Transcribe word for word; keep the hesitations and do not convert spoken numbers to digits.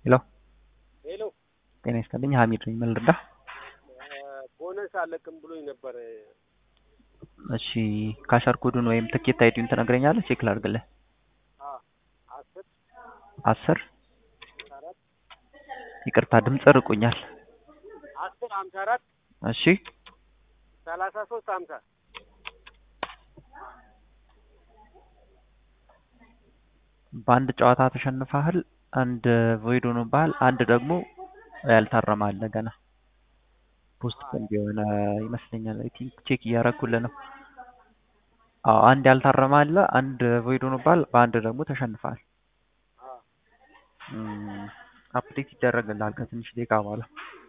ሄሎ ሄሎ ጤና ይስጥልኝ ሀሚድ ነኝ ምን ልርዳህ? ቦነስ አለቅም ብሎኝ ነበር። እሺ ካሸር ኮዱን ወይም ትኬት አይዲውን ትነግረኛለህ? ቼክ ላድርግልህ። አ አስር አስር አራት ይቅርታ ድምጽ ርቆኛል። አስር ሃምሳ አራት እሺ ሰላሳ ሶስት ሃምሳ በአንድ ጨዋታ ተሸንፈሃል። አንድ ቮይድ ሆኖብሃል። አንድ ደግሞ ያልታረመ አለ ገና ፖስት ፖንድ የሆነ ይመስለኛል። አይ ቲንክ ቼክ እያደረኩልህ ነው። አዎ አንድ ያልታረመ አለ፣ አንድ ቮይድ ሆኖብሃል፣ በአንድ ደግሞ ተሸንፈሃል። አ አፕዴት ይደረግልሃል ከትንሽ ደቂቃ በኋላ።